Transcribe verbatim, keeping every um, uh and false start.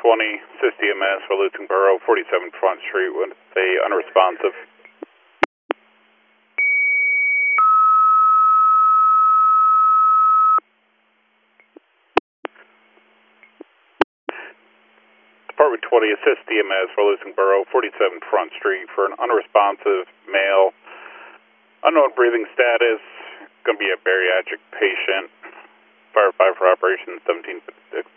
twenty, assist E M S for Lutonboro, forty-seven Front Street with a unresponsive. Department twenty, assist E M S for Lutonboro, forty-seven Front Street for an unresponsive male, unknown breathing status, going to be a bariatric patient. Firefighter for Operation seventeen fifty-six.